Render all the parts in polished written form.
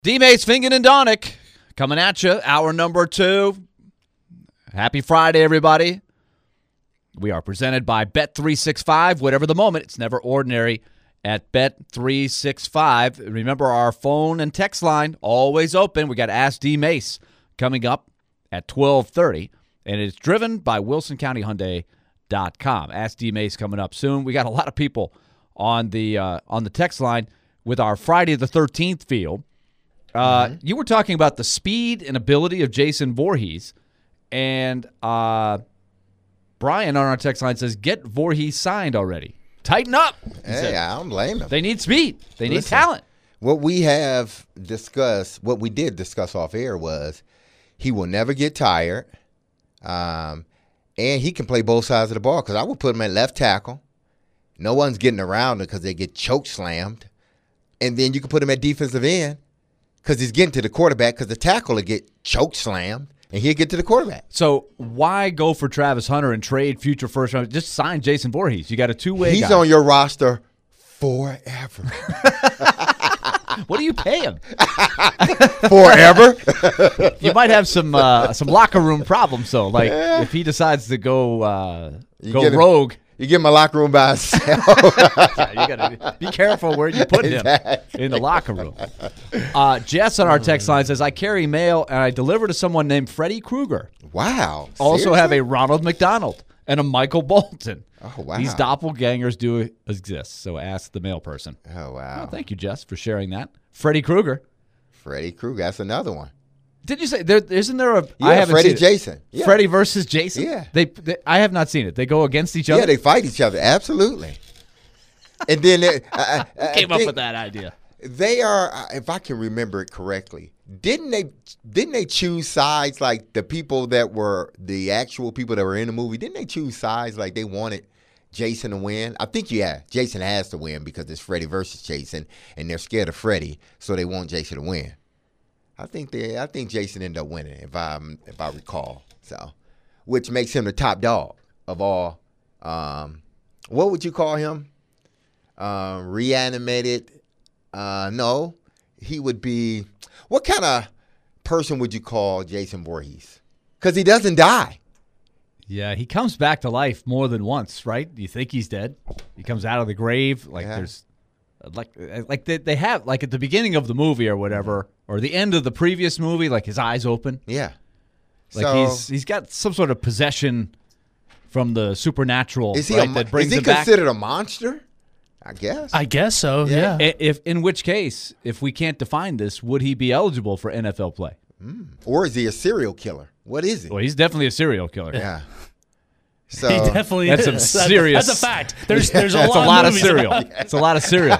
D-Mace, Fingen, and Donick coming at you. Hour number 2. Happy Friday, everybody. We are presented by Bet365. Whatever the moment, it's never ordinary at Bet365. Remember, our phone and text line always open. We got Ask D-Mace coming up at 12:30, and it's driven by WilsonCountyHyundai.com. Ask D-Mace coming up soon. We got a lot of people on the text line with our Friday the 13th feel. You were talking about the speed and ability of Jason Voorhees, and Brian on our text line says, get Voorhees signed already. Tighten up. Hey, I don't blame them. They need speed. They need talent. What we have discussed, what we did discuss off air was he will never get tired, and he can play both sides of the ball because I would put him at left tackle. No one's getting around him because they get choke slammed. And then you can put him at defensive end because he's getting to the quarterback because the tackle will get choke slammed, and he'll get to the quarterback. So why go for Travis Hunter and trade future first round? Just sign Jason Voorhees. You got a two-way He's guy. on your roster forever. What do you pay him? Forever? You might have some locker room problems, though. Like if he decides to go rogue. You get him a locker room by himself. Yeah, you got to be careful where you put him in the locker room. Jess on our text line says, I carry mail and I deliver to someone named Freddy Krueger. Wow. Also Seriously? have a Ronald McDonald and a Michael Bolton. Oh, wow. These doppelgangers do exist, so ask the mail person. Oh, wow. Well, thank you, Jess, for sharing that. Freddy Krueger. Freddy Krueger. That's another one. Did you say isn't there a? Yeah, I haven't Freddy seen it. Jason. Yeah. Freddy versus Jason. Yeah. They I have not seen it. They go against each other. Yeah, they fight each other. Absolutely. And then Who came up with that idea? They are, if I can remember it correctly, didn't they choose sides like the people that were the actual people that were in the movie? Didn't they choose sides like they wanted Jason to win? I think Jason has to win because it's Freddy versus Jason, and they're scared of Freddy, so they want Jason to win. I think Jason ended up winning, if I recall. So, which makes him the top dog of all. What would you call him? Reanimated? No, he would be. What kind of person would you call Jason Voorhees? Because he doesn't die. Yeah, he comes back to life more than once, right? You think he's dead. He comes out of the grave. There's like they have, like at the beginning of the movie or whatever, or the end of the previous movie, like his eyes open. Yeah. Like he's got some sort of possession from the supernatural. Is he that brings him back. considered a monster? I guess So, yeah. In which case, if we can't define this, would he be eligible for NFL play? Or is he a serial killer? What is he? Well, he's definitely a serial killer. Yeah. So He definitely That's is. some serious. That's a fact. There's a That's lot of movies cereal. about it. It's a lot of cereal.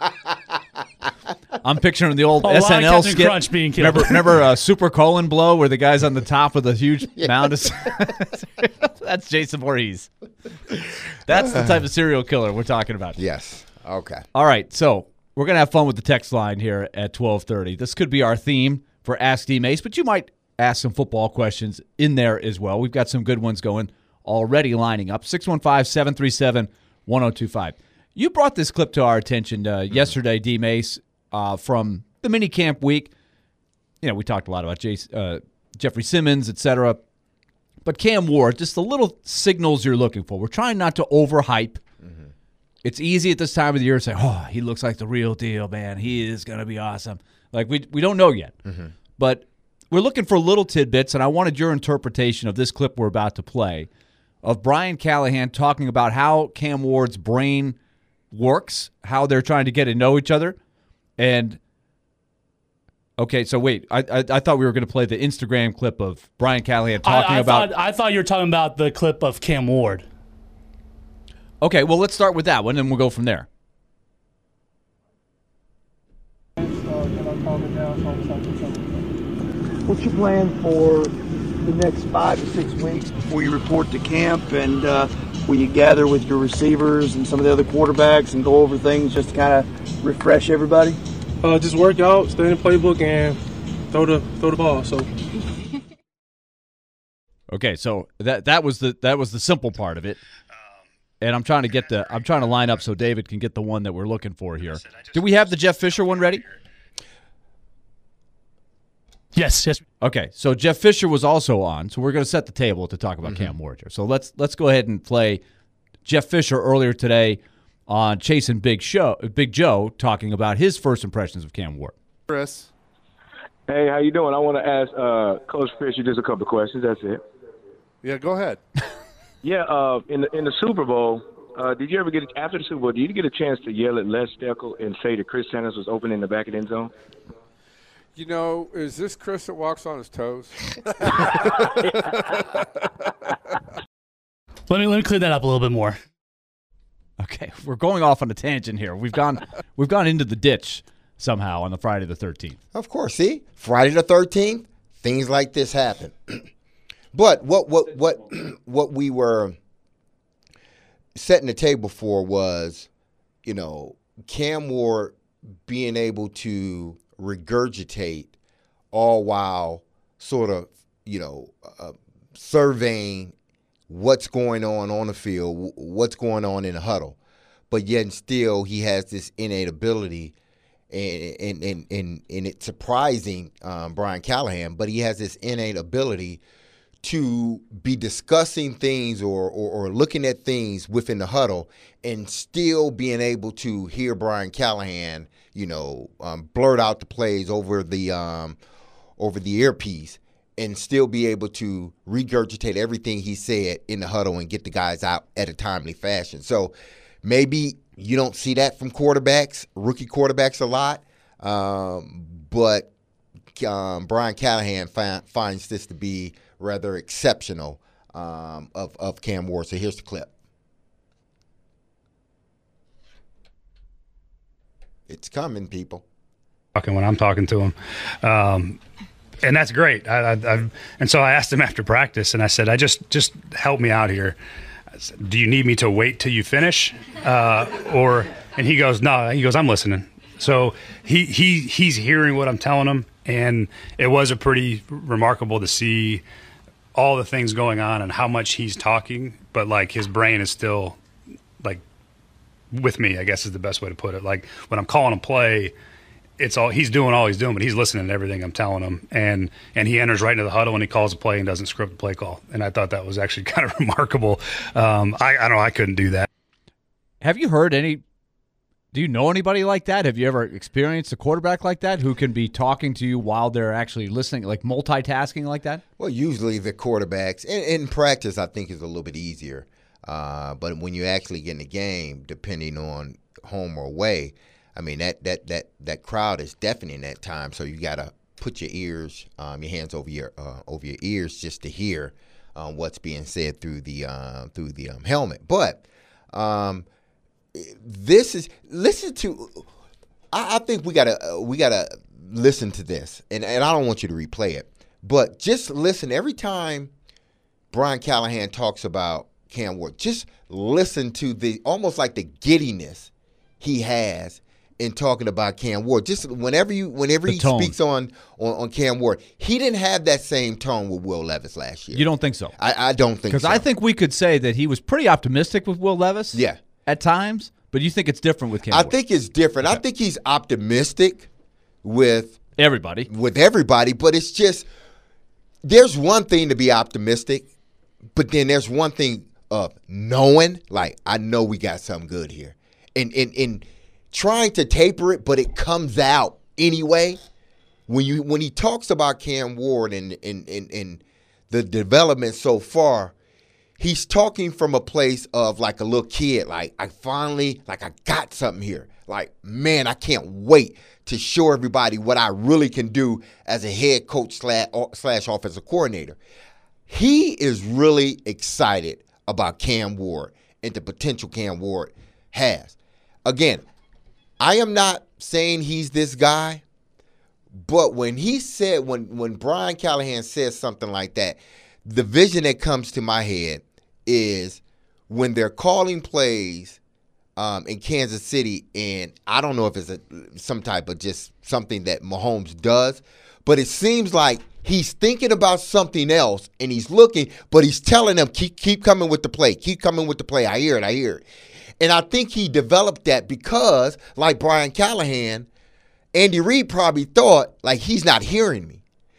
I'm picturing the old A lot of SNL Captain skit. Crunch being killed. Remember Super Colon Blow, where the guy's on the top of the huge mound of That's Jason Voorhees. That's the type of serial killer we're talking about. yes. Okay. All right, so we're going to have fun with the text line here at 12:30. This could be our theme for Ask D-Mace, but you might ask some football questions in there as well. We've got some good ones going already lining up. 615-737-1025. You brought this clip to our attention yesterday, D-Mace, from the minicamp week. You know, we talked a lot about Jeffrey Simmons, et cetera. But Cam Ward, just the little signals you're looking for. We're trying not to overhype. It's easy at this time of the year to say, oh, he looks like the real deal, man. He is going to be awesome. Like, we don't know yet. But we're looking for little tidbits, and I wanted your interpretation of this clip we're about to play of Brian Callahan talking about how Cam Ward's brain works, how they're trying to get to know each other. And, okay, so wait. I thought we were going to play the Instagram clip of Brian Callahan talking about. I thought you were talking about the clip of Cam Ward. Okay, well, let's start with that one, and we'll go from there. What's your plan for the next 5 to 6 weeks before you report to camp, and will you gather with your receivers and some of the other quarterbacks and go over things just to kind of refresh everybody? Just work out, stay in the playbook, and throw the ball. So. Okay, so that was the simple part of it. And I'm trying to line up so David can get the one that we're looking for here. Do we have the Jeff Fisher one ready? Yes. Okay, so Jeff Fisher was also on, so we're going to set the table to talk about Cam Ward here. So let's go ahead and play Jeff Fisher earlier today on Chasing Big Joe talking about his first impressions of Cam Ward. Chris. Hey, how you doing? I want to ask Coach Fisher just a couple of questions. That's it. Yeah, go ahead. Yeah, in the Super Bowl, did you ever after the Super Bowl, did you get a chance to yell at Les Steckel and say that Chris Sanders was open in the back of the end zone? You know, is this Chris that walks on his toes? Let me clear that up a little bit more. Okay, we're going off on a tangent here. We've gone into the ditch somehow on the Friday the 13th. Of course, see, Friday the 13th, things like this happen. But what we were setting the table for was, you know, Cam Ward being able to regurgitate all while sort of, you know, surveying what's going on the field, what's going on in the huddle. But yet and still he has this innate ability, and it's surprising Brian Callahan, but he has this innate ability to be discussing things or looking at things within the huddle and still being able to hear Brian Callahan, you know, blurt out the plays over the earpiece and still be able to regurgitate everything he said in the huddle and get the guys out at a timely fashion. So maybe you don't see that from rookie quarterbacks a lot, but Brian Callahan finds this to be rather exceptional of Cam Ward. So here's the clip. It's coming, people. When I'm talking to him. And that's great. And so I asked him after practice, and I said, just help me out here. I said, do you need me to wait till you finish? And he goes, no. He goes, I'm listening. So he's hearing what I'm telling him, and it was a pretty remarkable to see all the things going on and how much he's talking, but like his brain is still like with me, I guess is the best way to put it. Like when I'm calling a play, he's doing all he's doing, but he's listening to everything I'm telling him, and he enters right into the huddle and he calls a play and doesn't script the play call. And I thought that was actually kind of remarkable. I don't know, I couldn't do that. Have you heard do you know anybody like that? Have you ever experienced a quarterback like that who can be talking to you while they're actually listening, like multitasking like that? Well, usually the quarterbacks, in practice, I think is a little bit easier. But when you actually get in the game, depending on home or away, I mean, that crowd is deafening at times. So you got to put your hands over your ears just to hear what's being said through the helmet. But I think we gotta listen to this, and I don't want you to replay it, but just listen every time Brian Callahan talks about Cam Ward. Just listen to almost like the giddiness he has in talking about Cam Ward. Just whenever he speaks on Cam Ward, he didn't have that same tone with Will Levis last year. You don't think so? I don't think so. Because I think we could say that he was pretty optimistic with Will Levis. Yeah. At times, but you think it's different with Cam Ward? I think it's different. Okay. I think he's optimistic with everybody, but it's just there's one thing to be optimistic, but then there's one thing of knowing, like, I know we got something good here. And trying to taper it, but it comes out anyway. When he talks about Cam Ward and the development so far, he's talking from a place of like a little kid, like I got something here. Like, man, I can't wait to show everybody what I really can do as a head coach slash offensive coordinator. He is really excited about Cam Ward and the potential Cam Ward has. Again, I am not saying he's this guy, but when Brian Callahan says something like that, the vision that comes to my head is when they're calling plays in Kansas City, and I don't know if it's some type of just something that Mahomes does, but it seems like he's thinking about something else, and he's looking, but he's telling them, keep coming with the play. Keep coming with the play. I hear it. And I think he developed that because, like Brian Callahan, Andy Reid probably thought, like, he's not hearing me.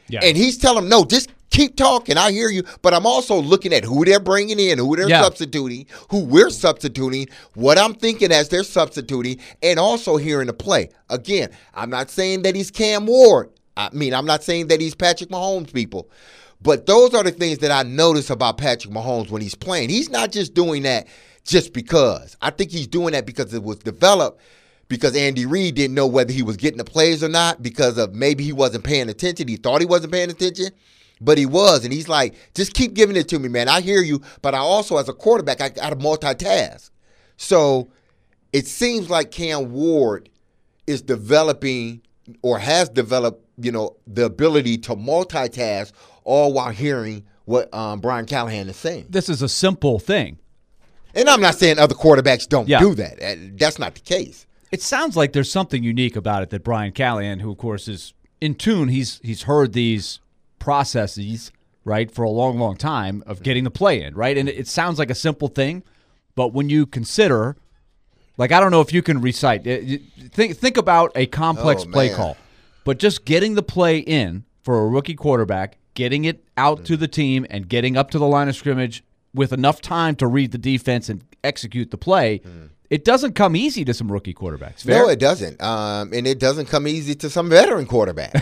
Yeah. And he's telling them, no, just keep talking. I hear you. But I'm also looking at who they're bringing in, who they're substituting, who we're substituting, what I'm thinking as they're substituting, and also hearing the play. Again, I'm not saying that he's Cam Ward. I'm not saying that he's Patrick Mahomes, people. But those are the things that I notice about Patrick Mahomes when he's playing. He's not just doing that just because. I think he's doing that because it was developed because Andy Reid didn't know whether he was getting the plays or not because of maybe he wasn't paying attention. He thought he wasn't paying attention, but he was. And he's like, just keep giving it to me, man. I hear you, but I also, as a quarterback, I got to multitask. So it seems like Cam Ward is developing or has developed, the ability to multitask all while hearing what Brian Callahan is saying. This is a simple thing. And I'm not saying other quarterbacks don't do that. That's not the case. It sounds like there's something unique about it that Brian Callahan, who, of course, is in tune, he's heard these processes, right, for a long, long time of getting the play in, right? And it sounds like a simple thing, but when you consider, like, I don't know if you can recite. Think about a complex play call, but just getting the play in for a rookie quarterback, getting it out to the team, and getting up to the line of scrimmage with enough time to read the defense and execute the play, it doesn't come easy to some rookie quarterbacks. Fair? No, it doesn't. And it doesn't come easy to some veteran quarterbacks,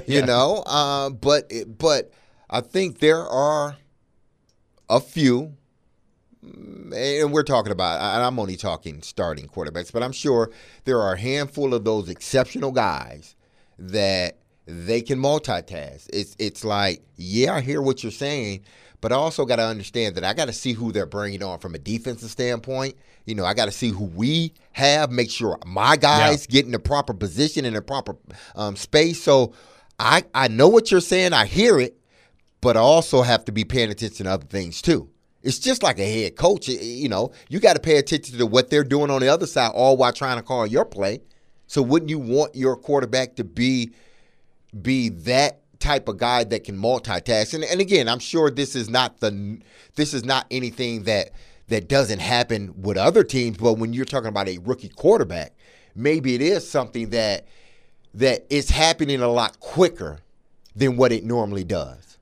But I think there are a few, and we're talking about, and I'm only talking starting quarterbacks, but I'm sure there are a handful of those exceptional guys that they can multitask. It's like, I hear what you're saying, but I also got to understand that I got to see who they're bringing on from a defensive standpoint. I got to see who we have, make sure my guys get in the proper position, in the proper space. So I know what you're saying. I hear it, but I also have to be paying attention to other things too. It's just like a head coach. You got to pay attention to what they're doing on the other side, all while trying to call your play. So wouldn't you want your quarterback to be that type of guy that can multitask? And again, I'm sure this is not anything that doesn't happen with other teams, but when you're talking about a rookie quarterback, maybe it is something that is happening a lot quicker than what it normally does.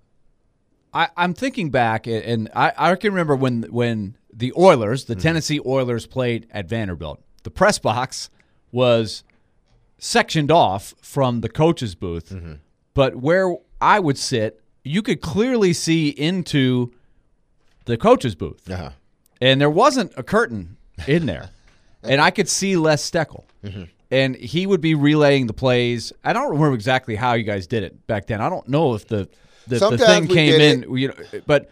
I'm thinking back, and I can remember when the Oilers, the Tennessee Oilers, played at Vanderbilt. The press box was sectioned off from the coach's booth, but where I would sit, you could clearly see into the coach's booth. And there wasn't a curtain in there. And I could see Les Steckel. And he would be relaying the plays. I don't remember exactly how you guys did it back then. I don't know if the thing came in. But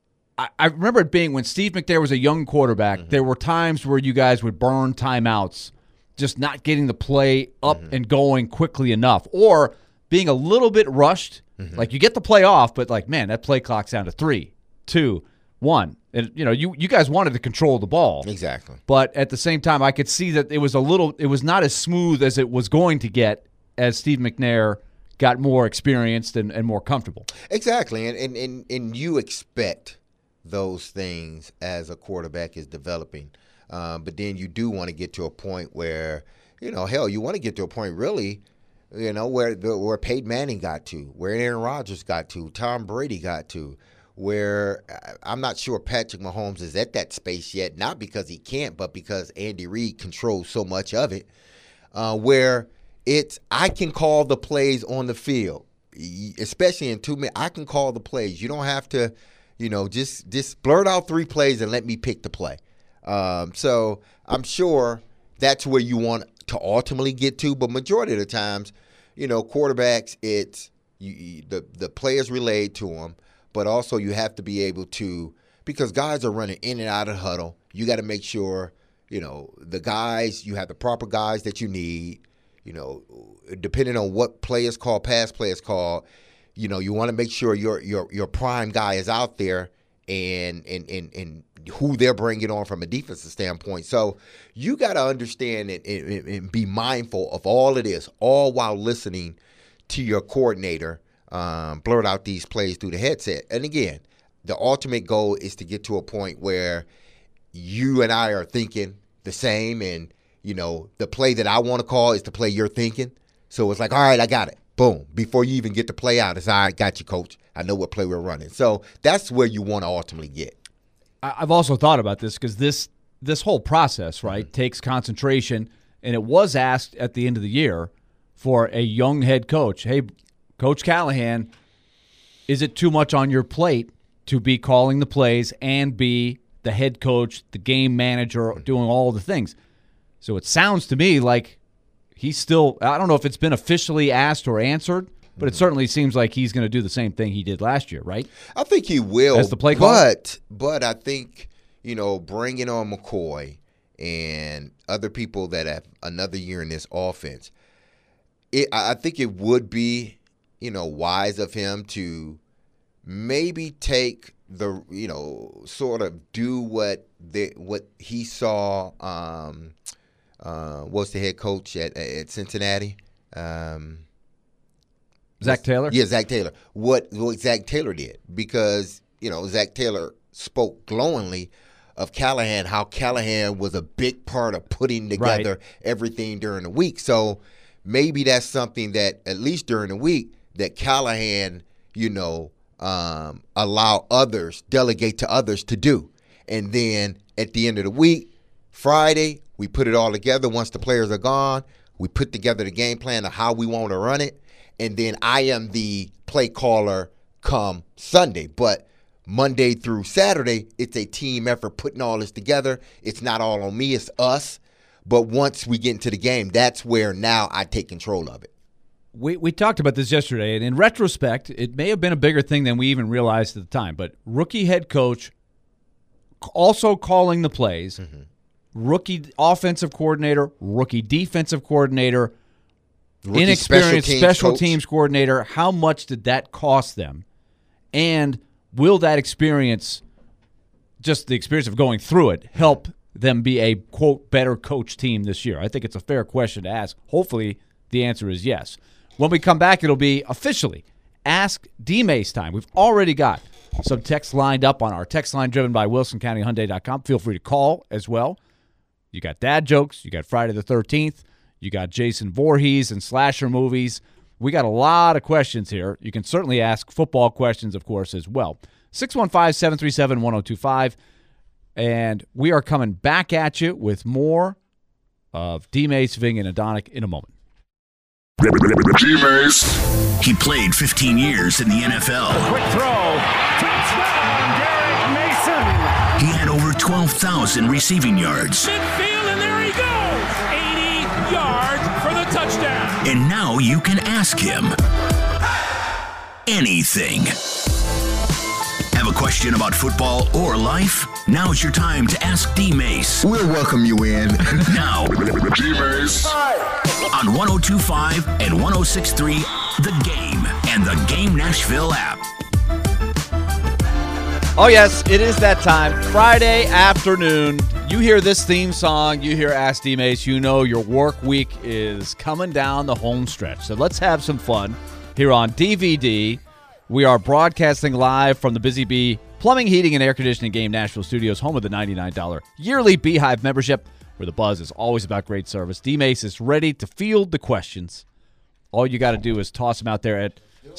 I remember it being when Steve McNair was a young quarterback, there were times where you guys would burn timeouts, just not getting the play up and going quickly enough, or being a little bit rushed. Like, you get the play off, but like, man, that play clock's down to 3, 2, 1. And you guys wanted to control the ball. Exactly. But at the same time, I could see that it was not as smooth as it was going to get as Steve McNair got more experienced and more comfortable. Exactly. And you expect those things as a quarterback is developing. But then you do want to get to a point where, you want to get to a point really, where Peyton Manning got to, where Aaron Rodgers got to, Tom Brady got to, where I'm not sure Patrick Mahomes is at that space yet, not because he can't, but because Andy Reid controls so much of it, where I can call the plays on the field, especially in 2 minutes. I can call the plays. You don't have to, just blurt out 3 plays and let me pick the play. So I'm sure that's where you want to ultimately get to, but majority of the times, quarterbacks, it's the players relayed to them, but also you have to be able to, because guys are running in and out of the huddle, you got to make sure, the guys, you have the proper guys that you need, depending on what play is called, pass play is called, you want to make sure your prime guy is out there and who they're bringing on from a defensive standpoint. So you got to understand and be mindful of all of this, all while listening to your coordinator blurt out these plays through the headset. And again, the ultimate goal is to get to a point where you and I are thinking the same, and the play that I want to call is the play you're thinking. So it's like, all right, I got it. Boom. Before you even get the play out, it's all right, got you, coach. I know what play we're running. So that's where you want to ultimately get. I've also thought about this because this whole process, right, takes concentration, and it was asked at the end of the year for a young head coach. Hey, Coach Callahan, is it too much on your plate to be calling the plays and be the head coach, the game manager, doing all the things? So it sounds to me like he's still – I don't know if it's been officially asked or answered, but it certainly seems like he's going to do the same thing he did last year, right? I think he will. As the play caller? But I think, bringing on McCoy and other people that have another year in this offense, I think it would be, wise of him to maybe take the, sort of do what he saw. What's the head coach at Cincinnati? Zach Taylor? Yeah, Zach Taylor. What Zach Taylor did, because, Zach Taylor spoke glowingly of Callahan, how Callahan was a big part of putting together everything during the week. So maybe that's something that, at least during the week, that Callahan, allow others, delegate to others to do. And then at the end of the week, Friday, we put it all together. Once the players are gone, we put together the game plan of how we want to run it. And then I am the play caller come Sunday. But Monday through Saturday, it's a team effort putting all this together. It's not all on me, it's us. But once we get into the game, that's where now I take control of it. We talked about this yesterday, and in retrospect, it may have been a bigger thing than we even realized at the time. But rookie head coach also calling the plays, rookie offensive coordinator, rookie defensive coordinator, Rookie inexperienced special coach. teams coordinator. How much did that cost them? And will that experience, just the experience of going through it, help them be a, quote, better coach team this year? I think it's a fair question to ask. Hopefully the answer is yes. When we come back, it'll be officially Ask D-Mace time. We've already got some texts lined up on our text line driven by WilsonCountyHyundai.com. Feel free to call as well. You got dad jokes. You got Friday the 13th. You got Jason Voorhees and slasher movies. We got a lot of questions here. You can certainly ask football questions, of course, as well. 615-737-1025. And we are coming back at you with more of D-Mace, Ving, and Adonik in a moment. D-Mace. He played 15 years in the NFL. Quick throw. Touchdown, Derek Mason. He had over 12,000 receiving yards. Midfield, and there he goes. 80 yards for the touchdown. And now you can ask him anything. Have a question about football or life? Now's your time to ask D-Mace. We'll welcome you in. Now, D-Mace. On 102.5 and 106.3, The Game and the Game Nashville app. Oh, yes, it is that time. Friday afternoon. You hear this theme song, you hear Ask D-Mace, you know your work week is coming down the home stretch. So let's have some fun here on DVD. We are broadcasting live from the Busy Bee Plumbing, Heating, and Air Conditioning Game Nashville Studios, home of the $99 yearly Beehive membership, where the buzz is always about great service. D-Mace is ready to field the questions. All you got to do is toss them out there at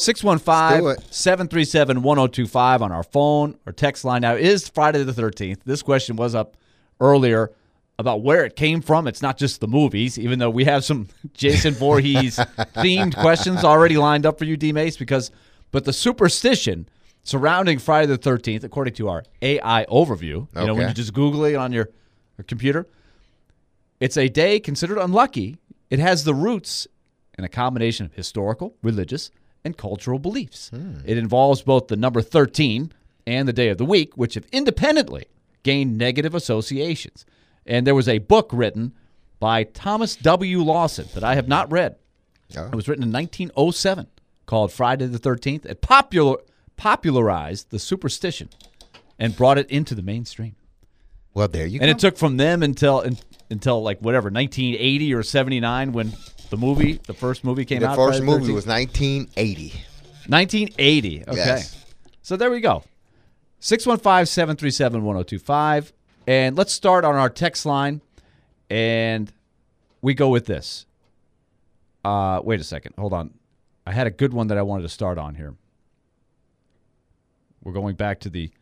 615-737-1025 on our phone or text line. Now, it is Friday the 13th. This question was up earlier about where it came from. It's not just the movies, even though we have some Jason Voorhees themed questions already lined up for you, D-Mace, but the superstition surrounding Friday the 13th, according to our AI overview, you know, when you just Google it on your computer, it's a day considered unlucky. It has the roots in a combination of historical, religious, and cultural beliefs. It involves both the number 13 and the day of the week, which have independently gained negative associations. And there was a book written by Thomas W. Lawson that I have not read. It was written in 1907 called Friday the 13th. It popularized the superstition and brought it into the mainstream. Well, there you go. And it took from them until like whatever, 1980 or 79 when the first movie came out. The first movie was 1980. 1980. Okay. Yes. So there we go. 615-737-1025. And let's start on our text line. And we go with this. Wait a second. Hold on. I had a good one that I wanted to start on here. We're going back to the.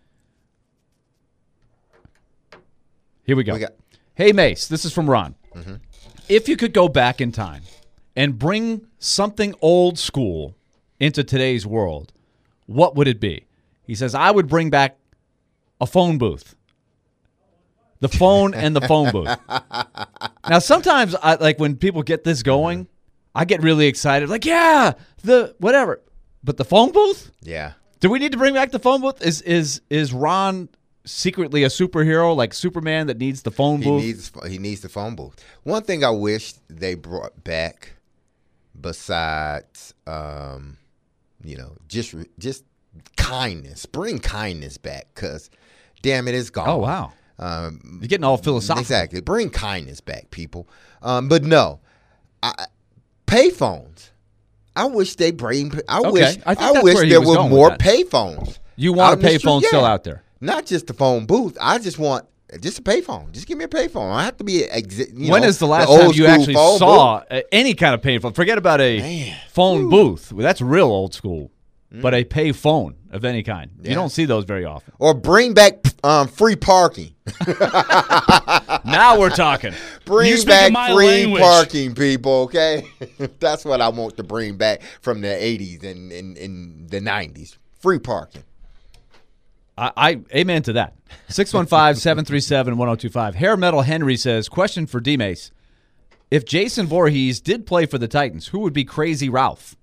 Here we go. Hey, Mace, this is from Ron. Mm-hmm. If you could go back in time and bring something old school into today's world, what would it be? He says, I would bring back a phone booth. The phone and the phone booth. Now, sometimes, when people get this going, I get really excited. Like, yeah, the whatever. But the phone booth? Yeah. Do we need to bring back the phone booth? Is Ron secretly a superhero like Superman that needs the phone booth? He needs the phone booth. One thing I wish they brought back, besides, just kindness. Bring kindness back, because, damn it, it's gone. Oh, wow. You're getting all philosophical. Exactly. Bring kindness back, people. But no, payphones. I wish they bring. I wish there were more payphones. You want a payphone still out there? Not just the phone booth. I just want a payphone. Just give me a payphone. I have to be. When is the last time you actually saw any kind of payphone? Forget about a phone booth. Well, that's real old school. But a pay phone of any kind. Yeah. You don't see those very often. Or bring back free parking. Now we're talking. Bring back free parking, people, okay? That's what I want to bring back from the 80s and in the 90s. Free parking. I amen to that. 615-737-1025. Hair Metal Henry says, question for D-Mace. If Jason Voorhees did play for the Titans, who would be Crazy Ralph?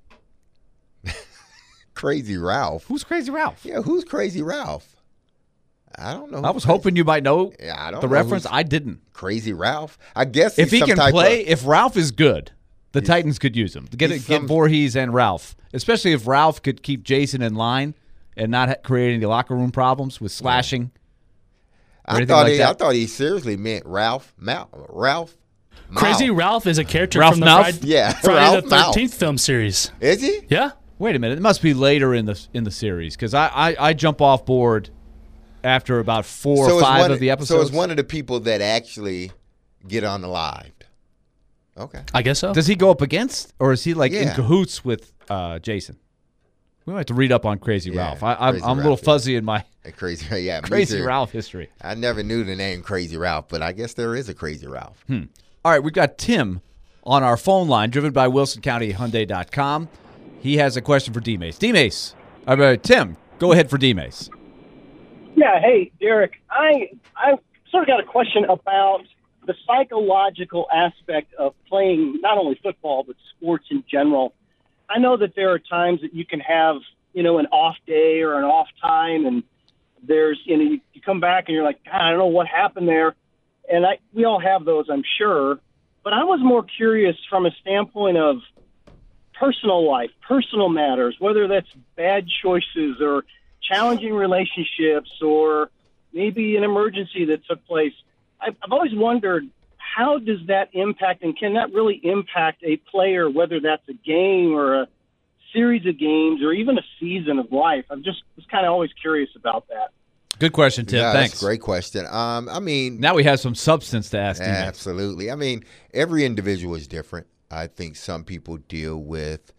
Crazy Ralph. Who's Crazy Ralph? Yeah, who's Crazy Ralph? I don't know. I was hoping you might know the reference. I didn't. Crazy Ralph? I guess if he can play, if Ralph is good, the Titans could use him. Get Voorhees and Ralph, especially if Ralph could keep Jason in line and not create any locker room problems with slashing. I thought he seriously meant Ralph. Ralph. Crazy Ralph is a character Ralph from the Friday the 13th film series. Is he? Yeah. Wait a minute. It must be later in the series, because I jump off board after about 4 or 5 of the episodes. So it's one of the people that actually get on the live. Okay. I guess so. Does he go up against, or is he in cahoots with Jason? We might have to read up on Crazy Ralph. I'm a little fuzzy in my Crazy Ralph history. I never knew the name Crazy Ralph, but I guess there is a Crazy Ralph. All right, we've got Tim on our phone line, driven by WilsonCountyHyundai.com. He has a question for D-Mace. D-Mace. Tim, go ahead for D-Mace. Yeah, hey, Derek. I sort of got a question about the psychological aspect of playing not only football, but sports in general. I know that there are times that you can have, an off day or an off time, and there's, you come back and you're like, God, I don't know what happened there. And we all have those, I'm sure. But I was more curious from a standpoint of personal life, personal matters, whether that's bad choices or challenging relationships or maybe an emergency that took place. I've always wondered, how does that impact, and can that really impact a player, whether that's a game or a series of games or even a season of life? I was kind of always curious about that. Good question, Tim. Yeah, Thanks. That's a great question. Now we have some substance to ask. Absolutely. Every individual is different. I think some people deal with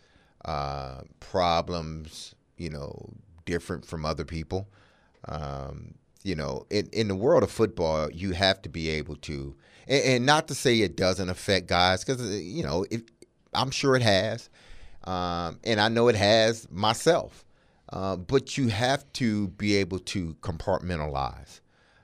problems, different from other people. In the world of football, you have to be able to, and not to say it doesn't affect guys, because, I'm sure it has, and I know it has myself. But you have to be able to compartmentalize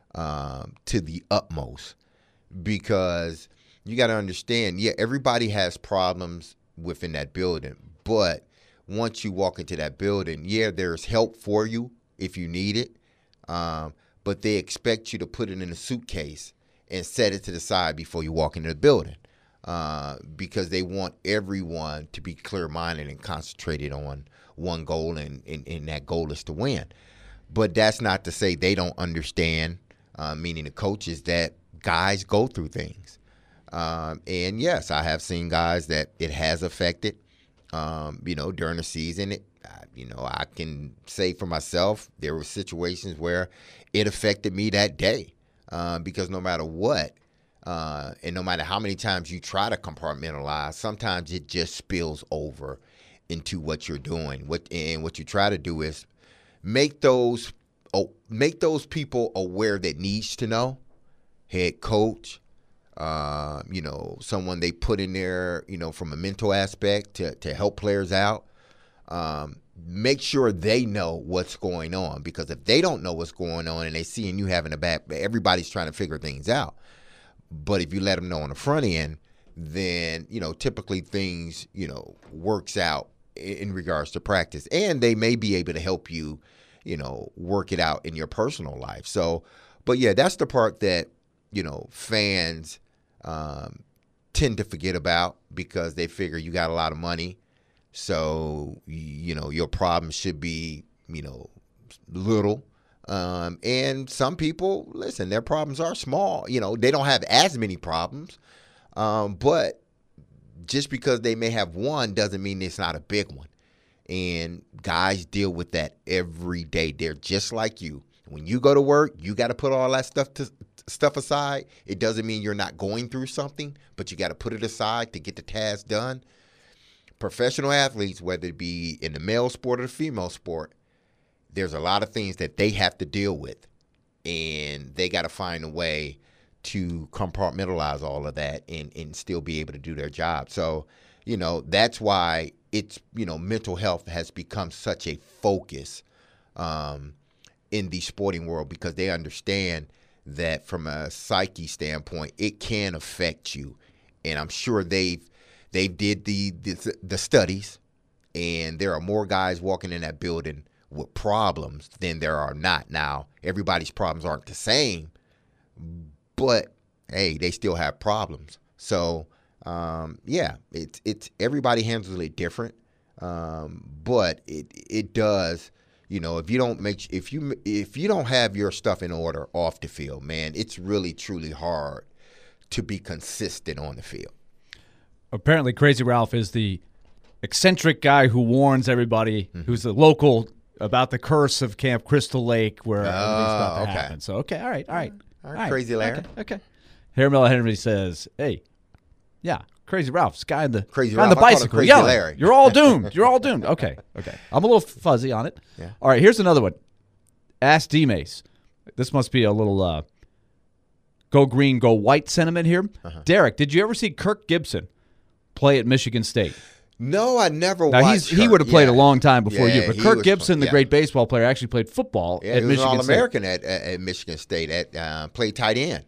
to the utmost, because you got to understand, everybody has problems within that building. But once you walk into that building, there's help for you if you need it. But they expect you to put it in a suitcase and set it to the side before you walk into the building, because they want everyone to be clear-minded and concentrated on one goal, and that goal is to win. But that's not to say they don't understand, meaning the coaches, that guys go through things. And yes, I have seen guys that it has affected, during the season. I can say for myself, there were situations where it affected me that day, because no matter what, and no matter how many times you try to compartmentalize, sometimes it just spills over into what you're doing. What you try to do is make those people aware that needs to know. Head coach, someone they put in there, from a mental aspect to help players out. Make sure they know what's going on, because if they don't know what's going on and they seeing you having a bad, everybody's trying to figure things out. But if you let them know on the front end, then, typically things, works out in regards to practice, and they may be able to help you, work it out in your personal life. So, but yeah, that's the part that, fans tend to forget about, because they figure you got a lot of money. So, your problem should be, little. And some people, listen, their problems are small. They don't have as many problems. But just because they may have one doesn't mean it's not a big one. And guys deal with that every day. They're just like you. When you go to work, you got to put all that stuff aside. It doesn't mean you're not going through something, but you got to put it aside to get the task done. Professional athletes, whether it be in the male sport or the female sport, there's a lot of things that they have to deal with, and they got to find a way to compartmentalize all of that and still be able to do their job. So, that's why it's, mental health has become such a focus in the sporting world, because they understand that from a psyche standpoint, it can affect you. And I'm sure they did the studies, and there are more guys walking in that building with problems than there are not. Now, everybody's problems aren't the same, but hey, they still have problems. So, it's everybody handles it different, but it does. If you don't have your stuff in order off the field, man, it's really truly hard to be consistent on the field. Apparently, Crazy Ralph is the eccentric guy who warns everybody who's a local about the curse of Camp Crystal Lake, where everything's about to happen. So, okay, all right. Crazy Larry. Okay. Harry Henry says, "Hey, yeah, Crazy Ralph's guy on the Ralph, bicycle yelling, Larry. You're all doomed. You're all doomed." Okay. I'm a little fuzzy on it. Yeah. All right, here's another one. Ask D-Mace. This must be a little go green, go white sentiment here. Derek, did you ever see Kirk Gibson play at Michigan State? No, I never now, watched he would have played a long time before you. But Kirk Gibson, the yeah. great baseball player, actually played football at Michigan State. He was an All-American at Michigan State. Played tight end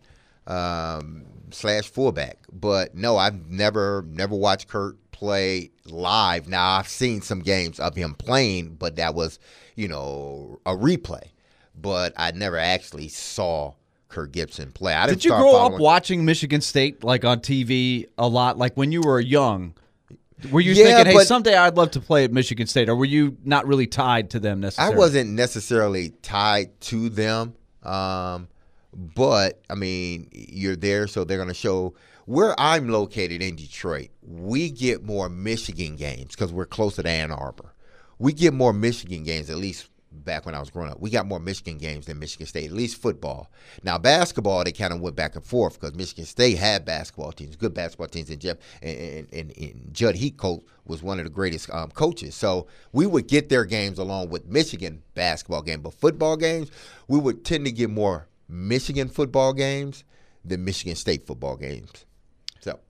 / fullback. But no, I've never watched Kirk play live. Now, I've seen some games of him playing, but that was, a replay. But I never actually saw Kirk Gibson play. Did you grow up watching Michigan State like on TV a lot? Like when you were young, were you thinking, hey, someday I'd love to play at Michigan State? Or were you not really tied to them necessarily? I wasn't necessarily tied to them. But, I mean, you're there, so they're going to show. Where I'm located in Detroit, we get more Michigan games because we're closer to Ann Arbor. We get more Michigan games, at least back when I was growing up. We got more Michigan games than Michigan State, at least football. Now, basketball, they kind of went back and forth because Michigan State had basketball teams, good basketball teams, and Judd Heathcote was one of the greatest coaches. So we would get their games along with Michigan basketball game. But football games, we would tend to get more Michigan football games than Michigan State football games. So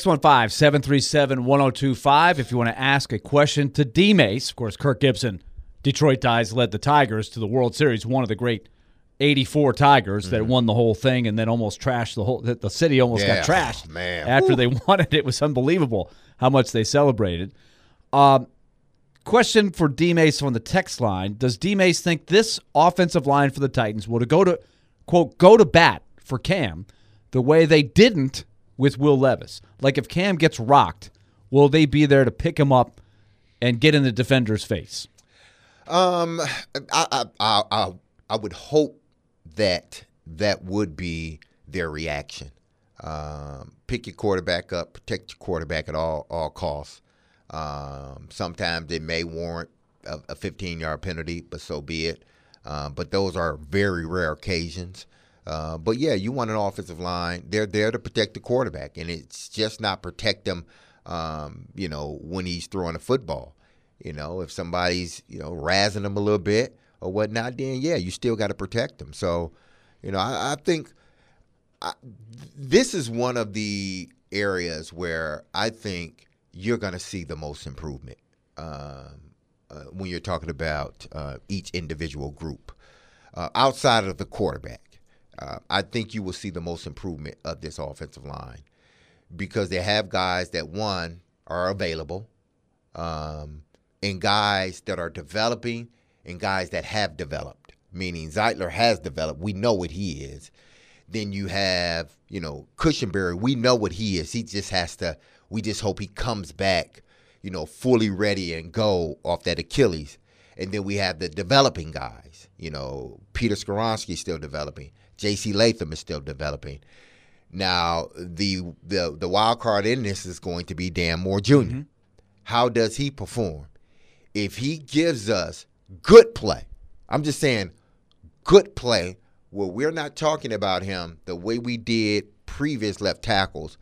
615-737-1025 if you want to ask a question to D-Mace. Of course, Kirk Gibson, Detroit Tigers led the Tigers to the World Series, one of the great 84 Tigers that won the whole thing and then almost trashed the city almost got trashed after they won it. It was unbelievable how much they celebrated. Question for D-Mace on the text line. Does D-Mace think this offensive line for the Titans will go to, quote, go to bat for Cam the way they didn't with Will Levis? Like if Cam gets rocked, will they be there to pick him up and get in the defender's face? I would hope that would be their reaction. Pick your quarterback up, protect your quarterback at all costs. Sometimes it may warrant a 15-yard penalty, but so be it. But those are very rare occasions. But, yeah, you want an offensive line. They're there to protect the quarterback, and it's just not protect him, when he's throwing a football. If somebody's, razzing them a little bit or whatnot, then, yeah, you still got to protect them. So, I think this is one of the areas where I think you're going to see the most improvement when you're talking about each individual group. Outside of the quarterback, I think you will see the most improvement of this offensive line because they have guys that, one, are available, and guys that are developing and guys that have developed, meaning Zeitler has developed. We know what he is. Then you have, Cushenberry. We know what he is. He just has to – we just hope he comes back, fully ready and go off that Achilles. And then we have the developing guys. Peter Skoronski is still developing. J.C. Latham is still developing. Now, the wild card in this is going to be Dan Moore Jr. Mm-hmm. How does he perform? If he gives us good play, I'm just saying good play, where we're not talking about him the way we did previous left tackles,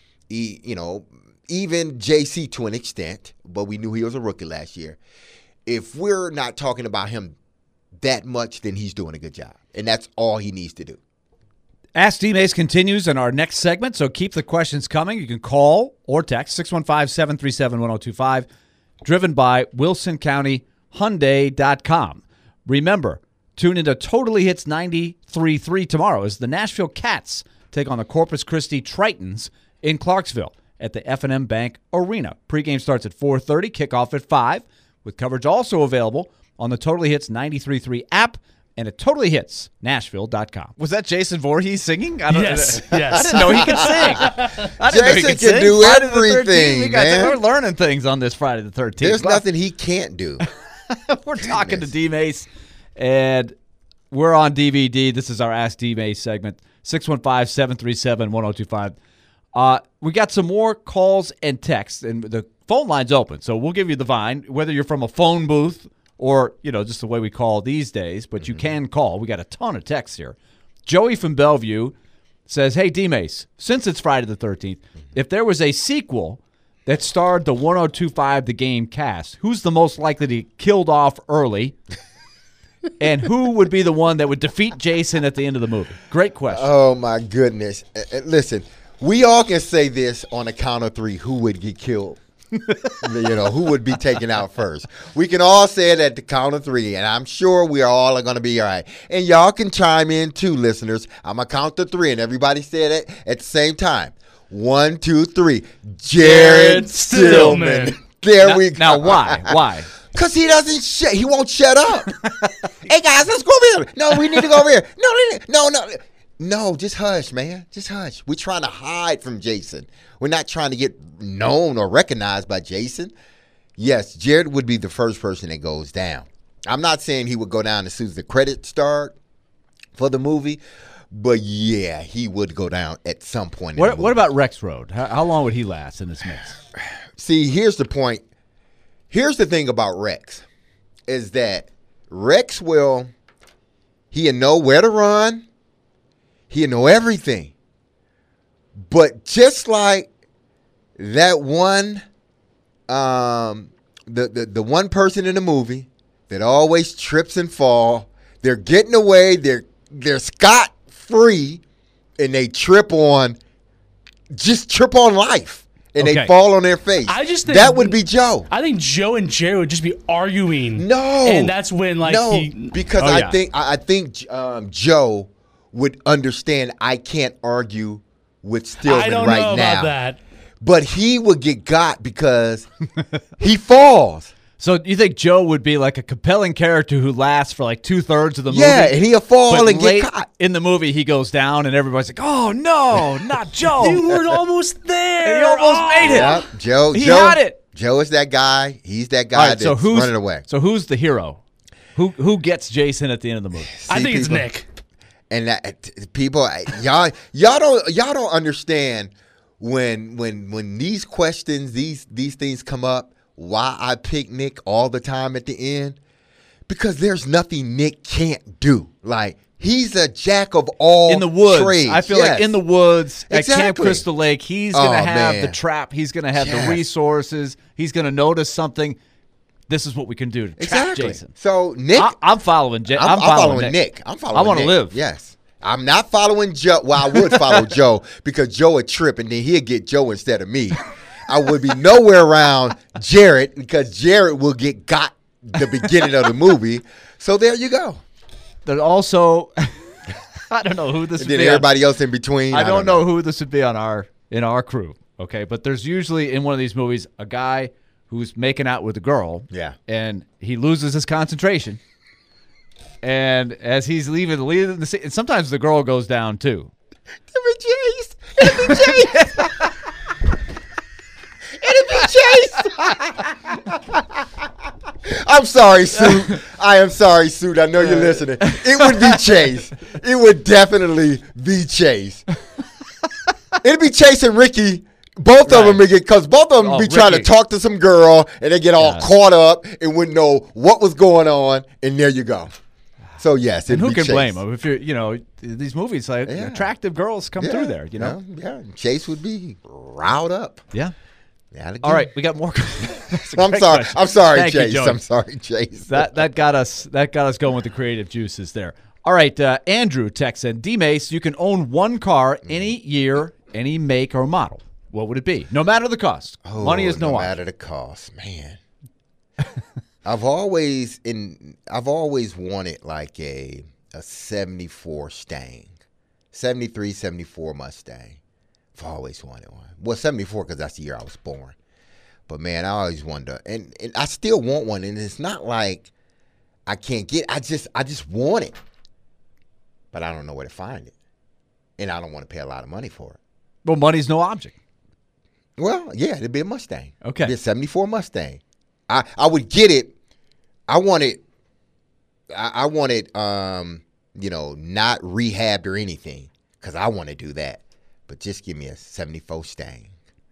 even J.C. to an extent, but we knew he was a rookie last year. If we're not talking about him that much, then he's doing a good job, and that's all he needs to do. Ask D-Mace continues in our next segment, so keep the questions coming. You can call or text 615-737-1025, driven by WilsonCountyHyundai.com. Remember, tune into Totally Hits 93.3 tomorrow as the Nashville Cats take on the Corpus Christi Tritons in Clarksville at the F&M Bank Arena. Pregame starts at 4:30, kickoff at 5, with coverage also available on the Totally Hits 93.3 app and at TotallyHitsNashville.com. Was that Jason Voorhees singing? Yes. I didn't know he could sing. Jason can do everything, man. We're learning things on this Friday the 13th. There's nothing he can't do. We're talking to D-Mace, and we're on DVD. This is our Ask D-Mace segment, 615-737-1025. We got some more calls and texts, and the phone line's open, so we'll give you the Vine, whether you're from a phone booth or, just the way we call these days, but you can call. We got a ton of texts here. Joey from Bellevue says, hey, D-Mace, since it's Friday the 13th, if there was a sequel that starred the 1025 The Game cast, who's the most likely to get killed off early? And who would be the one that would defeat Jason at the end of the movie? Great question. Oh, my goodness. Listen, we all can say this on a count of three, who would get killed. Who would be taken out first. We can all say it at the count of three, and I'm sure we are all going to be all right. And y'all can chime in too, listeners. I'm going to count to three, and everybody said it at the same time. 1, 2, 3. Jared Stillman. We go. Now, why? Because he doesn't he won't shut up. Hey, guys, let's go over here. No, we need to go over here. No, just hush, man. Just hush. We're trying to hide from Jason. We're not trying to get known or recognized by Jason. Yes, Jared would be the first person that goes down. I'm not saying he would go down as soon as the credits start for the movie, but yeah, he would go down at some point. What about Rex Road? How long would he last in this mix? See, here's the point. Here's the thing about Rex, is that Rex he'll know where to run. He'll know everything. But just like that one, the one person in the movie that always trips and fall, they're getting away, they're scot-free, and they trip on life. And they fall on their face. I just think that would be Joe. I think Joe and Jerry would just be arguing. No, and that's when because I think Joe would understand. I can't argue with Stillman right now. I don't know about that. But he would get got because he falls. So you think Joe would be like a compelling character who lasts for like 2/3 of the movie? Yeah, and he'll fall and get caught. In the movie, he goes down, and everybody's like, "Oh no, not Joe! You were almost there. And he almost made it. Yep. Joe had it. Joe is that guy. He's that guy that's running away. So who's the hero? Who gets Jason at the end of the movie? I think it's Nick. And people, y'all don't understand when these questions, these things come up. Why I pick Nick all the time at the end? Because there's nothing Nick can't do. Like, he's a jack of all in the woods. Trades. I feel like in the woods at Camp Crystal Lake, he's going to have man. the trap. He's going to have the resources. He's going to notice something. this is what we can do to trap Exactly. Jason. So Nick, I'm following. I'm following Nick. I'm following. I want to Nick. live. Yes. I'm not following Joe. Well, I would follow Joe because Joe would trip and then he'd get Joe instead of me. I would be nowhere around Jared because Jared will got the beginning of the movie. So there you go. But also, I don't know who this And would then be. everybody else in between. I don't know who this would be in our crew. Okay, but there's usually in one of these movies a guy who's making out with a girl. Yeah. And he loses his concentration. And as he's leaving the scene, and sometimes the girl goes down too. It'll be Chase. I'm sorry, Suit. I am sorry, Suit. I know you're listening. It would be Chase. It would definitely be Chase. It'd be Chase and Ricky. Both of them, because both of them be trying to talk to some girl, and they get all caught up and wouldn't know what was going on, and there you go. So yes, And who be can Chase. blame him if you're, these movies like attractive girls come through there, Yeah, Chase would be riled up. Yeah. Yeah. All right, we got more. I'm sorry. I'm sorry, Thank you, Chase. Joey. I'm sorry, Chase. That got us going with the creative juices there. All right, Andrew texts in, D-Mace, you can own one car any year, any make or model. What would it be? No matter the cost. Money is no matter the cost, man. I've always wanted like a 74 Stang. 73, 74 Mustang. I've always wanted one. Well, 74 because that's the year I was born. But man, I always wonder, and I still want one. And it's not like I can't get. I just want it, but I don't know where to find it, and I don't want to pay a lot of money for it. Well, money's no object. Well, yeah, it'd be a Mustang. Okay, it'd be a 74 Mustang. I would get it. I want it. I want it. Not rehabbed or anything, because I want to do that. But just give me a 74 Stang.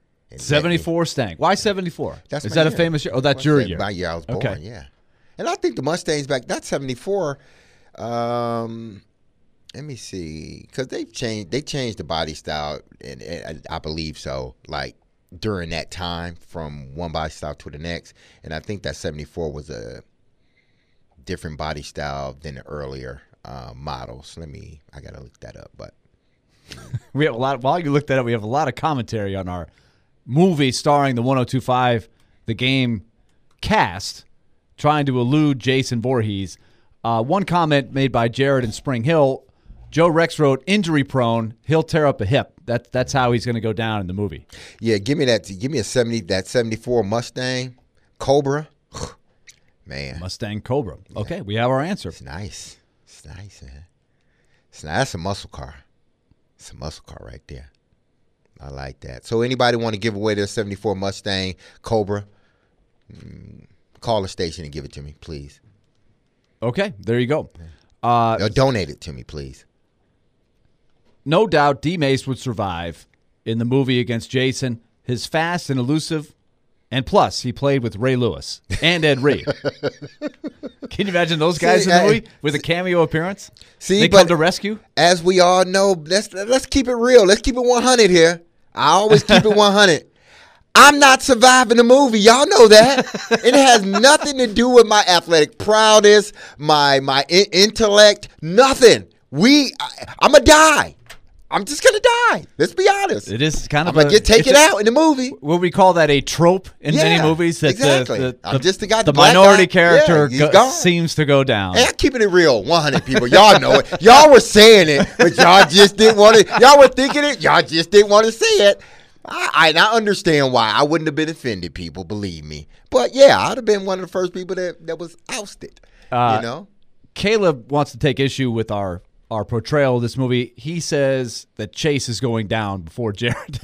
74 Stang. Why 74? Is that a famous year? Oh, that's your year. My year I was born, okay. Yeah. And I think the Mustangs back, that's 74. Let me see. Because they changed the body style, and I believe so, like during that time from one body style to the next. And I think that 74 was a different body style than the earlier models. I got to look that up, but. We have a lot. While you look that up, we have a lot of commentary on our movie starring the 1025 The Game cast, trying to elude Jason Voorhees. One comment made by Jared in Spring Hill: Joe Rex wrote, "Injury prone, he'll tear up a hip." That's how he's going to go down in the movie. Yeah, give me that. Give me that 74 Mustang Cobra. Man, Mustang Cobra. Okay, we have our answer. It's nice. It's nice, man. That's a muscle car. It's a muscle car right there. I like that. So anybody want to give away their 74 Mustang Cobra, call the station and give it to me, please. Okay, there you go. Or donate it to me, please. No doubt D-Mace would survive in the movie against Jason. His fast and elusive, and plus he played with Ray Lewis and Ed Reed. Can you imagine those guys in the movie with a cameo appearance? They come to rescue? As we all know, let's keep it real. Let's keep it 100 here. I always keep it 100. I'm not surviving the movie. Y'all know that. It has nothing to do with my athletic prowess, my intellect, nothing. I'm going to die. I'm just going to die. Let's be honest. It is kind of I'm going to take it out in the movie. Will we call that a trope in many movies? That exactly. I'm just the guy. The minority character gone. seems to go down. Hey, I'm keeping it real. 100 people. Y'all know it. Y'all were saying it, but y'all just didn't want to. Y'all were thinking it. Y'all just didn't want to say it. I understand why. I wouldn't have been offended, people. Believe me. But yeah, I'd have been one of the first people that was ousted. Caleb wants to take issue with our portrayal of this movie. He says that Chase is going down before Jared.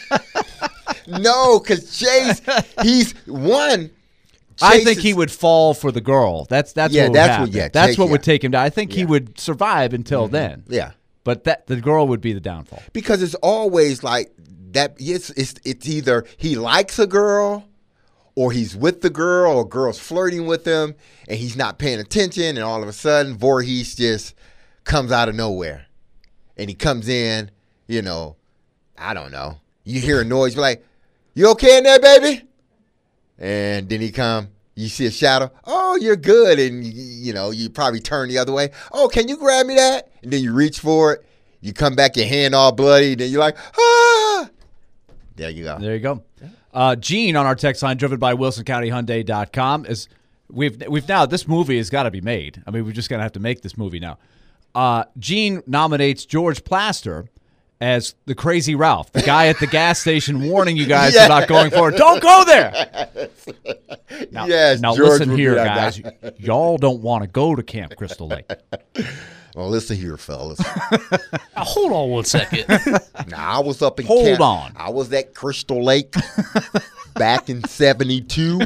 No, because Chase, he's one. I think he would fall for the girl. That's what would happen. That's what would take him down. I think he would survive until then. Yeah, but the girl would be the downfall because it's always like that. It's either he likes a girl, or he's with the girl, or a girl's flirting with him, and he's not paying attention, and all of a sudden Voorhees just comes out of nowhere, and he comes in. I don't know. You hear a noise, you're like, "You okay in there, baby?" And then he come, You see a shadow. Oh, you're good. And, you probably turn the other way. Oh, can you grab me that? And then you reach for it. You come back, your hand all bloody. Then you're like, ah. There you go. There you go. Gene on our text line, driven by WilsonCountyHyundai.com, is we've now, this movie has got to be made. I mean, we're just going to have to make this movie now. Gene nominates George Plaster as the Crazy Ralph, the guy at the gas station warning you guys about going forward. Don't go there. Now George listen would be here, that guys. guy. Y'all don't want to go to Camp Crystal Lake. Well, listen here, fellas. Hold on one second. I was up in Hold on. I was at Crystal Lake back in 72.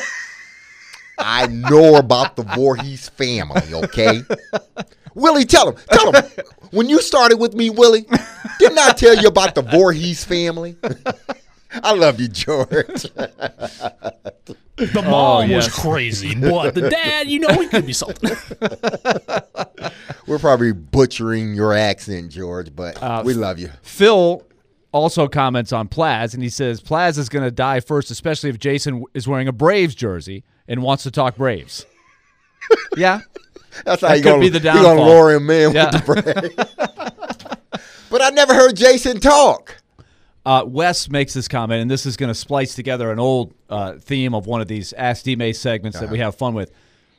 I know about the Voorhees family, okay? Willie, tell him. When you started with me, Willie, didn't I tell you about the Voorhees family? I love you, George. The mom was crazy, but the dad, he could be something. We're probably butchering your accent, George, but we love you. Phil also comments on Plaz, and he says Plaz is going to die first, especially if Jason is wearing a Braves jersey and wants to talk Braves. Yeah. That's how that you're could going be the to downfall. lure him in with the Braves. But I never heard Jason talk. Wes makes this comment, and this is going to splice together an old theme of one of these Ask D-May segments that we have fun with.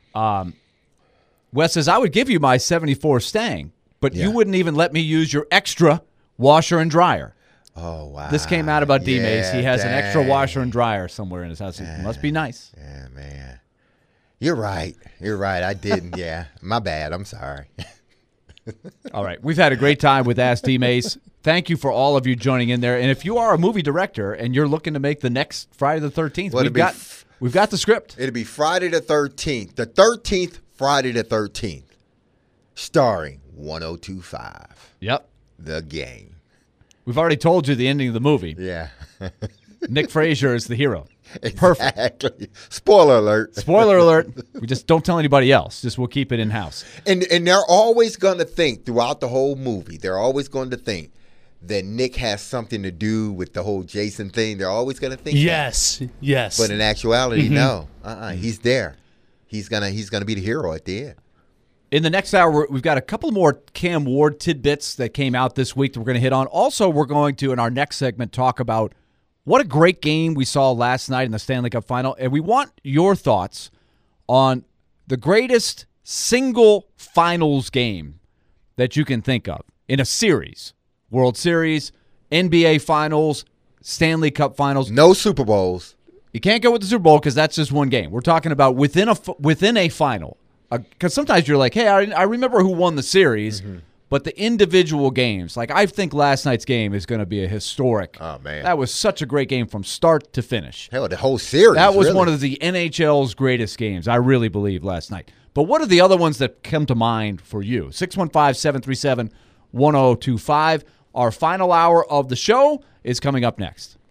Wes says, I would give you my 74 Stang, but you wouldn't even let me use your extra washer and dryer. Oh, wow. This came out about D-Mays. He has an extra dang. washer and dryer somewhere in his house. It must be nice. Yeah, man. You're right. I didn't. Yeah. My bad. I'm sorry. All right. We've had a great time with Ask D-Mays. Thank you for all of you joining in there. And if you are a movie director and you're looking to make the next Friday the 13th, we've got the script. It'll be Friday the 13th. The 13th, Friday the 13th. Starring 1025. Yep. The Game. We've already told you the ending of the movie. Yeah. Nick Frazier is the hero. Exactly. Perfect. Spoiler alert. Spoiler alert. We just don't tell anybody else. Just we'll keep it in-house. And they're always going to think throughout the whole movie, they're always going to think that Nick has something to do with the whole Jason thing. They're always going to think Yes. But in actuality, no. He's there. He's gonna be the hero at the end. In the next hour, we've got a couple more Cam Ward tidbits that came out this week that we're going to hit on. Also, we're going to, in our next segment, talk about what a great game we saw last night in the Stanley Cup Final. And we want your thoughts on the greatest single finals game that you can think of in a series. World Series, NBA Finals, Stanley Cup Finals. No Super Bowls. You can't go with the Super Bowl because that's just one game. We're talking about within a final. Because sometimes you're like, hey, I remember who won the series, but the individual games, like I think last night's game is going to be a historic. Oh, man. That was such a great game from start to finish. Hell, the whole series. That was really. one of the NHL's greatest games, I really believe, last night. But what are the other ones that come to mind for you? 615-737-1025. Our final hour of the show is coming up next.